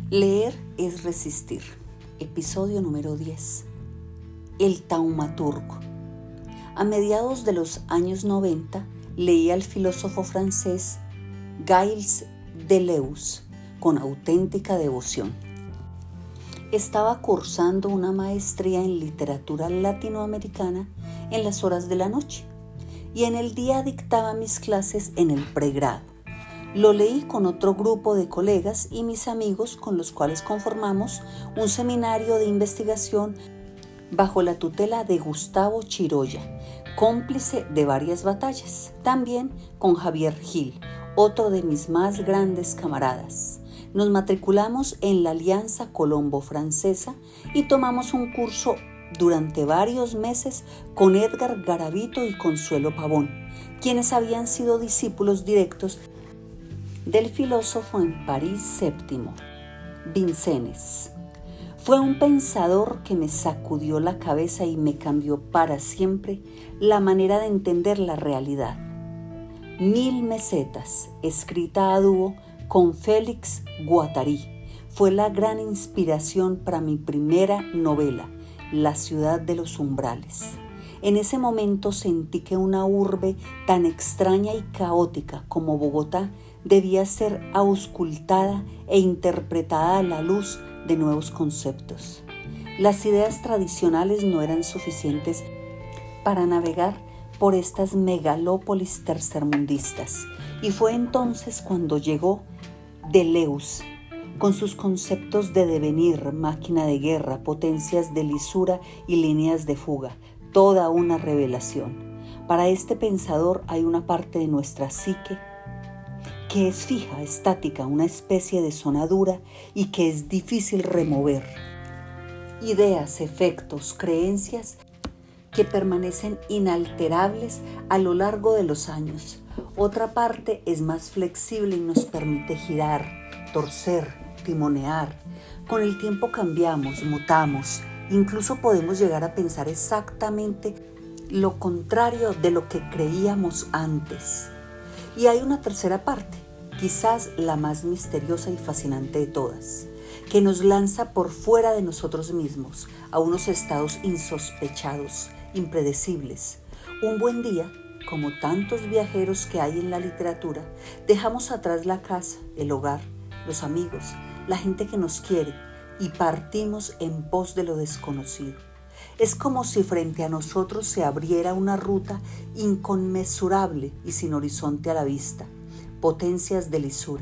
Leer es resistir. Episodio número 10. El taumaturgo. A mediados de los años 90 leí al filósofo francés Gilles Deleuze con auténtica devoción. Estaba cursando una maestría en literatura latinoamericana en las horas de la noche y en el día dictaba mis clases en el pregrado. Lo leí con otro grupo de colegas y mis amigos con los cuales conformamos un seminario de investigación bajo la tutela de Gustavo Chiroya, cómplice de varias batallas, también con Javier Gil, otro de mis más grandes camaradas. Nos matriculamos en la Alianza Colombo-Francesa y tomamos un curso durante varios meses con Edgar Garavito y Consuelo Pavón, quienes habían sido discípulos directos del filósofo en París VII, Vincennes. Fue un pensador que me sacudió la cabeza y me cambió para siempre la manera de entender la realidad. 1000 mesetas, escrita a dúo con Félix Guattari, fue la gran inspiración para mi primera novela, La ciudad de los umbrales. En ese momento sentí que una urbe tan extraña y caótica como Bogotá debía ser auscultada e interpretada a la luz de nuevos conceptos. Las ideas tradicionales no eran suficientes para navegar por estas megalópolis tercermundistas, y fue entonces cuando llegó Deleuze, con sus conceptos de devenir, máquina de guerra, potencias de lisura y líneas de fuga, toda una revelación. Para este pensador hay una parte de nuestra psique que es fija, estática, una especie de zona dura y que es difícil remover. Ideas, efectos, creencias que permanecen inalterables a lo largo de los años. Otra parte es más flexible y nos permite girar, torcer, timonear. Con el tiempo cambiamos, mutamos, incluso podemos llegar a pensar exactamente lo contrario de lo que creíamos antes. Y hay una tercera parte, quizás la más misteriosa y fascinante de todas, que nos lanza por fuera de nosotros mismos a unos estados insospechados, impredecibles. Un buen día, como tantos viajeros que hay en la literatura, dejamos atrás la casa, el hogar, los amigos, la gente que nos quiere y partimos en pos de lo desconocido. Es como si frente a nosotros se abriera una ruta inconmensurable y sin horizonte a la vista, potencias de lisura,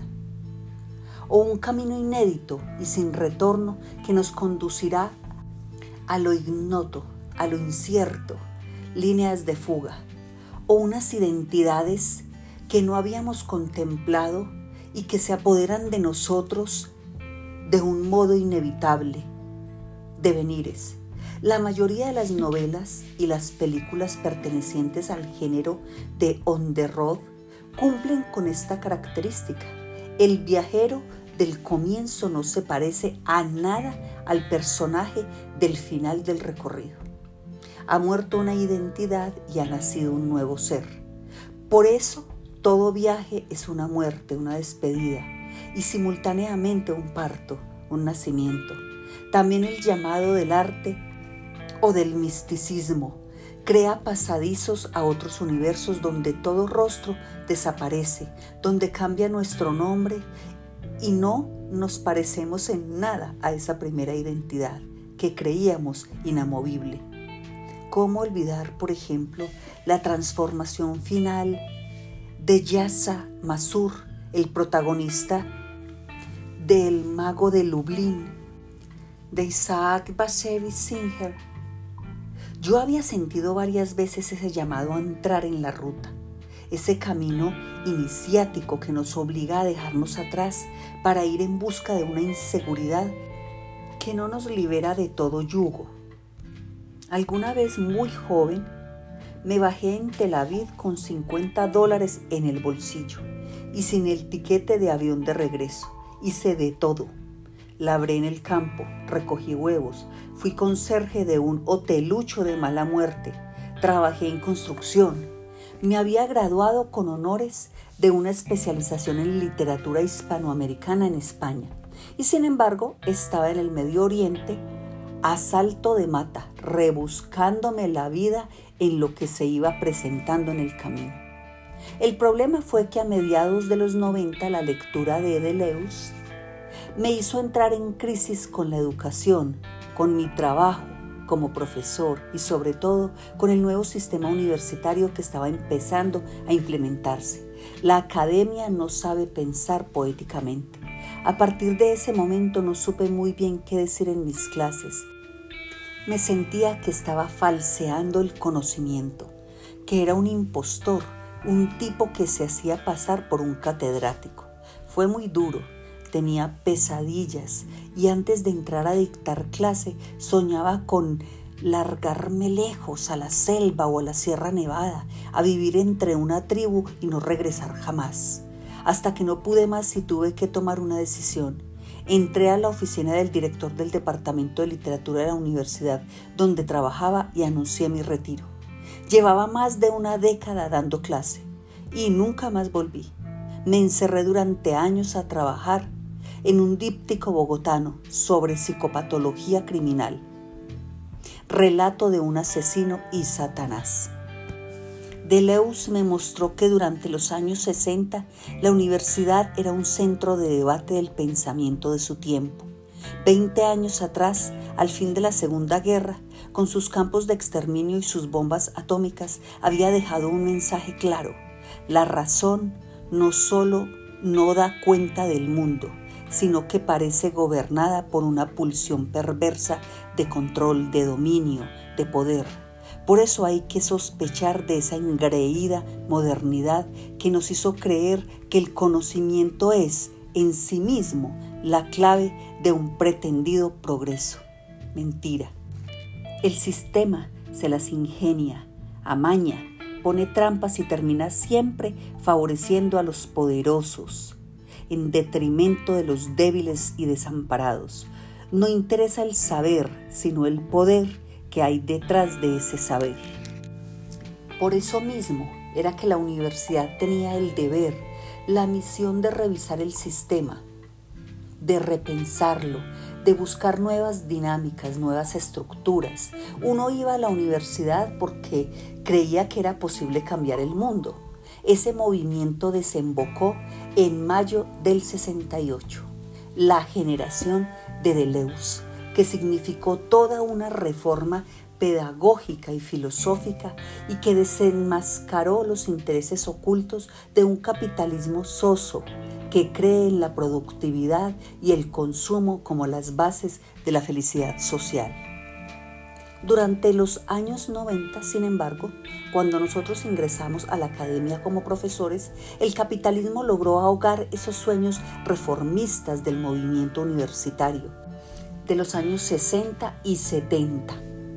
o un camino inédito y sin retorno que nos conducirá a lo ignoto, a lo incierto, líneas de fuga, o unas identidades que no habíamos contemplado y que se apoderan de nosotros de un modo inevitable, devenires. La mayoría de las novelas y las películas pertenecientes al género de on the road cumplen con esta característica. El viajero del comienzo no se parece a nada al personaje del final del recorrido. Ha muerto una identidad y ha nacido un nuevo ser. Por eso, todo viaje es una muerte, una despedida y simultáneamente un parto, un nacimiento. También el llamado del arte o del misticismo crea pasadizos a otros universos donde todo rostro desaparece, donde cambia nuestro nombre y no nos parecemos en nada a esa primera identidad que creíamos inamovible. ¿Cómo olvidar, por ejemplo, la transformación final de Yasha Masur, el protagonista del Mago de Lublin, de Isaac Bashevis Singer? Yo había sentido varias veces ese llamado a entrar en la ruta, ese camino iniciático que nos obliga a dejarnos atrás para ir en busca de una inseguridad que no nos libera de todo yugo. Alguna vez muy joven, me bajé en Tel Aviv con $50 en el bolsillo y sin el tiquete de avión de regreso. Hice de todo. Labré en el campo, recogí huevos, fui conserje de un hotelucho de mala muerte, trabajé en construcción. Me había graduado con honores de una especialización en literatura hispanoamericana en España. Y sin embargo, estaba en el Medio Oriente a salto de mata, rebuscándome la vida en lo que se iba presentando en el camino. El problema fue que a mediados de los 90 la lectura de Deleuze me hizo entrar en crisis con la educación, con mi trabajo como profesor y sobre todo con el nuevo sistema universitario que estaba empezando a implementarse. La academia no sabe pensar poéticamente. A partir de ese momento no supe muy bien qué decir en mis clases. Me sentía que estaba falseando el conocimiento, que era un impostor, un tipo que se hacía pasar por un catedrático. Fue muy duro. Tenía pesadillas y antes de entrar a dictar clase soñaba con largarme lejos a la selva o a la Sierra Nevada, a vivir entre una tribu y no regresar jamás. Hasta que no pude más y tuve que tomar una decisión. Entré a la oficina del director del departamento de literatura de la universidad donde trabajaba y anuncié mi retiro. Llevaba más de una década dando clase y nunca más volví. Me encerré durante años a trabajar en un díptico bogotano sobre psicopatología criminal. Relato de un asesino y Satanás. Deleuze me mostró que durante los años 60 la universidad era un centro de debate del pensamiento de su tiempo. 20 años atrás, al fin de la Segunda Guerra, con sus campos de exterminio y sus bombas atómicas, había dejado un mensaje claro. La razón no solo no da cuenta del mundo, sino que parece gobernada por una pulsión perversa de control, de dominio, de poder. Por eso hay que sospechar de esa engreída modernidad que nos hizo creer que el conocimiento es, en sí mismo, la clave de un pretendido progreso. Mentira. El sistema se las ingenia, amaña, pone trampas y termina siempre favoreciendo a los poderosos, en detrimento de los débiles y desamparados. No interesa el saber, sino el poder que hay detrás de ese saber. Por eso mismo era que la universidad tenía el deber, la misión de revisar el sistema, de repensarlo, de buscar nuevas dinámicas, nuevas estructuras. Uno iba a la universidad porque creía que era posible cambiar el mundo. Ese movimiento desembocó en mayo del 68, la generación de Deleuze, que significó toda una reforma pedagógica y filosófica y que desenmascaró los intereses ocultos de un capitalismo soso que cree en la productividad y el consumo como las bases de la felicidad social. Durante los años 90, sin embargo, cuando nosotros ingresamos a la academia como profesores, el capitalismo logró ahogar esos sueños reformistas del movimiento universitario de los años 60 y 70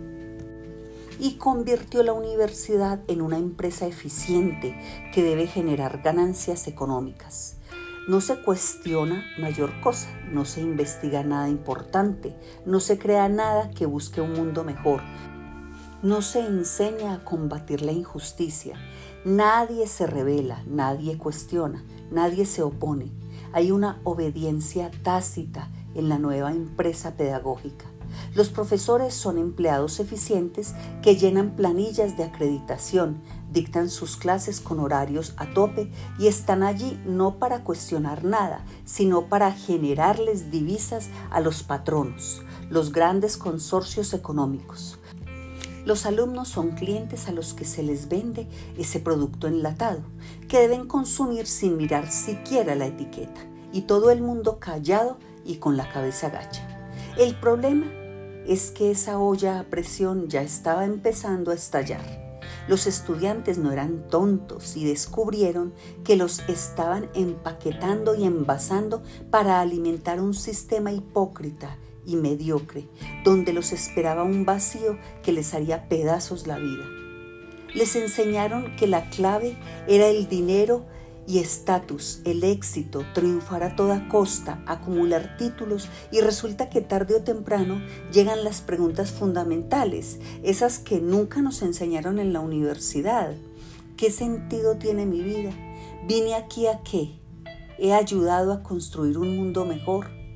y convirtió la universidad en una empresa eficiente que debe generar ganancias económicas. No se cuestiona mayor cosa, no se investiga nada importante, no se crea nada que busque un mundo mejor, no se enseña a combatir la injusticia, nadie se rebela, nadie cuestiona, nadie se opone. Hay una obediencia tácita en la nueva empresa pedagógica. Los profesores son empleados eficientes que llenan planillas de acreditación, dictan sus clases con horarios a tope y están allí no para cuestionar nada, sino para generarles divisas a los patronos, los grandes consorcios económicos. Los alumnos son clientes a los que se les vende ese producto enlatado, que deben consumir sin mirar siquiera la etiqueta, y todo el mundo callado y con la cabeza gacha. El problema es que esa olla a presión ya estaba empezando a estallar. Los estudiantes no eran tontos y descubrieron que los estaban empaquetando y envasando para alimentar un sistema hipócrita y mediocre, donde los esperaba un vacío que les haría pedazos la vida. Les enseñaron que la clave era el dinero y estatus, el éxito, triunfar a toda costa, acumular títulos, y resulta que tarde o temprano llegan las preguntas fundamentales, esas que nunca nos enseñaron en la universidad. ¿Qué sentido tiene mi vida? ¿Vine aquí a qué? ¿He ayudado a construir un mundo mejor?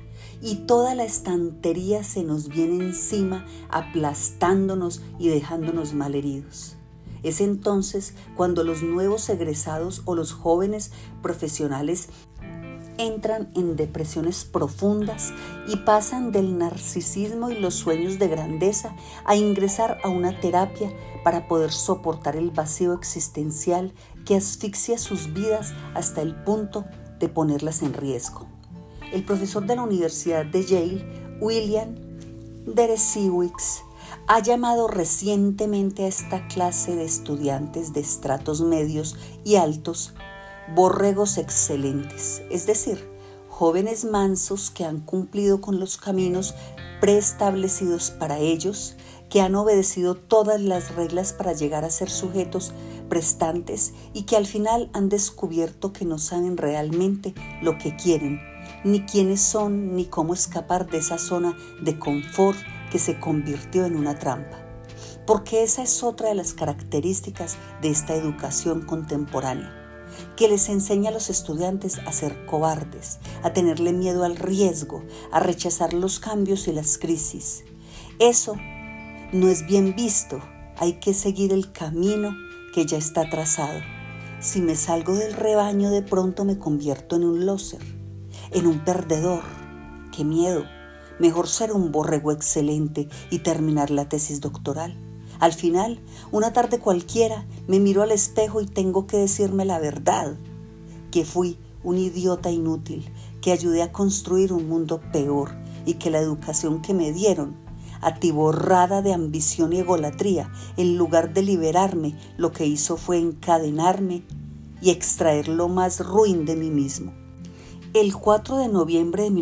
y toda la estantería se nos viene encima, aplastándonos y dejándonos malheridos. Es entonces cuando los nuevos egresados o los jóvenes profesionales entran en depresiones profundas y pasan del narcisismo y los sueños de grandeza a ingresar a una terapia para poder soportar el vacío existencial que asfixia sus vidas hasta el punto de ponerlas en riesgo. El profesor de la Universidad de Yale, William Deresiewicz, ha llamado recientemente a esta clase de estudiantes de estratos medios y altos borregos excelentes, es decir, jóvenes mansos que han cumplido con los caminos preestablecidos para ellos, que han obedecido todas las reglas para llegar a ser sujetos prestantes y que al final han descubierto que no saben realmente lo que quieren, ni quiénes son, ni cómo escapar de esa zona de confort que se convirtió en una trampa. Porque esa es otra de las características de esta educación contemporánea, que les enseña a los estudiantes a ser cobardes, a tenerle miedo al riesgo, a rechazar los cambios y las crisis. Eso no es bien visto, hay que seguir el camino que ya está trazado. Si me salgo del rebaño, de pronto me convierto en un loser, en un perdedor. ¡Qué miedo! Mejor ser un borrego excelente y terminar la tesis doctoral. Al final, una tarde cualquiera, me miro al espejo y tengo que decirme la verdad, que fui un idiota inútil, que ayudé a construir un mundo peor y que la educación que me dieron, atiborrada de ambición y egolatría, en lugar de liberarme, lo que hizo fue encadenarme y extraer lo más ruin de mí mismo. El 4 de noviembre de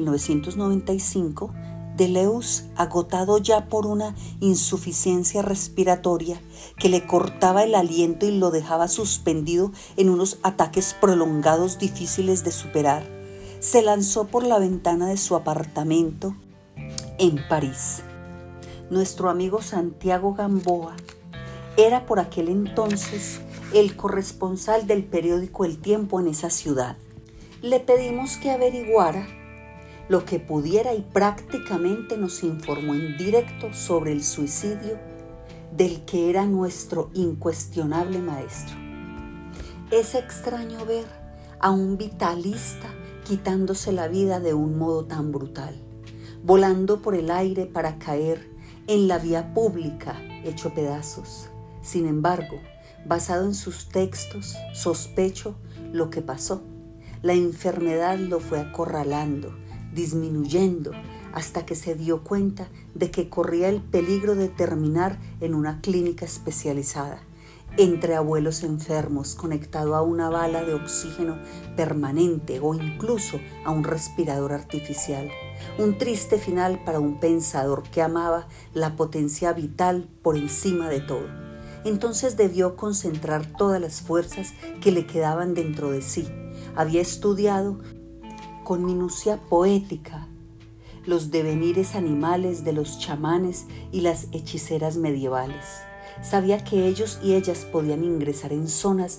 1995, Deleuze, agotado ya por una insuficiencia respiratoria que le cortaba el aliento y lo dejaba suspendido en unos ataques prolongados difíciles de superar, se lanzó por la ventana de su apartamento en París. Nuestro amigo Santiago Gamboa era por aquel entonces el corresponsal del periódico El Tiempo en esa ciudad. Le pedimos que averiguara lo que pudiera y prácticamente nos informó en directo sobre el suicidio del que era nuestro incuestionable maestro. Es extraño ver a un vitalista quitándose la vida de un modo tan brutal, volando por el aire para caer en la vía pública hecho pedazos. Sin embargo, basado en sus textos, sospecho lo que pasó. La enfermedad lo fue acorralando, disminuyendo, hasta que se dio cuenta de que corría el peligro de terminar en una clínica especializada, entre abuelos enfermos, conectado a una bala de oxígeno permanente o incluso a un respirador artificial. Un triste final para un pensador que amaba la potencia vital por encima de todo. Entonces debió concentrar todas las fuerzas que le quedaban dentro de sí. Había estudiado con minucia poética los devenires animales de los chamanes y las hechiceras medievales. Sabía que ellos y ellas podían ingresar en zonas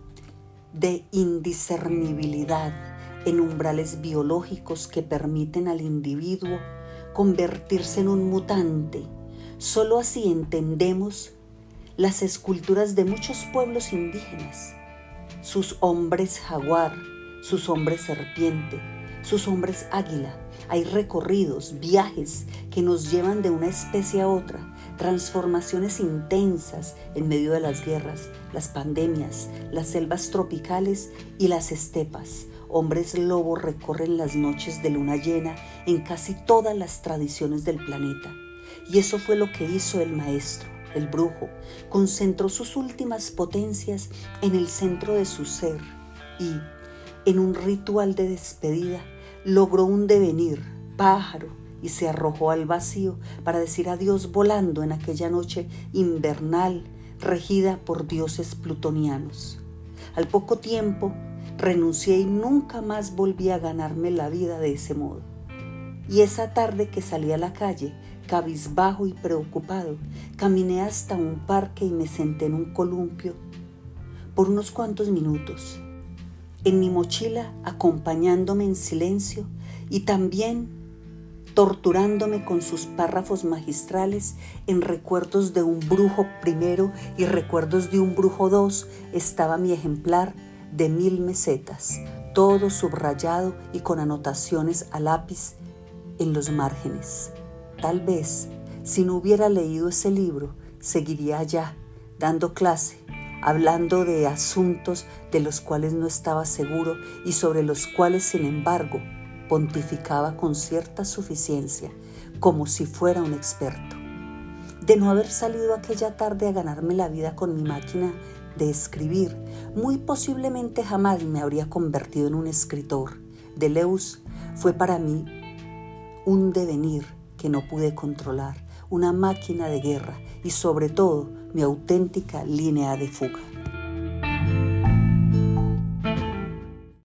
de indiscernibilidad, en umbrales biológicos que permiten al individuo convertirse en un mutante. Solo así entendemos las esculturas de muchos pueblos indígenas, sus hombres jaguar, sus hombres serpiente, sus hombres águila. Hay recorridos, viajes que nos llevan de una especie a otra, transformaciones intensas en medio de las guerras, las pandemias, las selvas tropicales y las estepas. Hombres lobo recorren las noches de luna llena en casi todas las tradiciones del planeta. Y eso fue lo que hizo el maestro, el brujo. Concentró sus últimas potencias en el centro de su ser y, en un ritual de despedida, logró un devenir, pájaro, y se arrojó al vacío para decir adiós volando en aquella noche invernal regida por dioses plutonianos. Al poco tiempo renuncié y nunca más volví a ganarme la vida de ese modo. Y esa tarde que salí a la calle, cabizbajo y preocupado, caminé hasta un parque y me senté en un columpio por unos cuantos minutos. En mi mochila, acompañándome en silencio y también torturándome con sus párrafos magistrales. En Recuerdos de un brujo primero y Recuerdos de un brujo dos estaba mi ejemplar de 1000 mesetas, todo subrayado y con anotaciones a lápiz en los márgenes. Tal vez, si no hubiera leído ese libro, seguiría allá, dando clase, hablando de asuntos de los cuales no estaba seguro y sobre los cuales, sin embargo, pontificaba con cierta suficiencia, como si fuera un experto. De no haber salido aquella tarde a ganarme la vida con mi máquina de escribir, muy posiblemente jamás me habría convertido en un escritor. Deleuze fue para mí un devenir que no pude controlar, una máquina de guerra y sobre todo mi auténtica línea de fuga.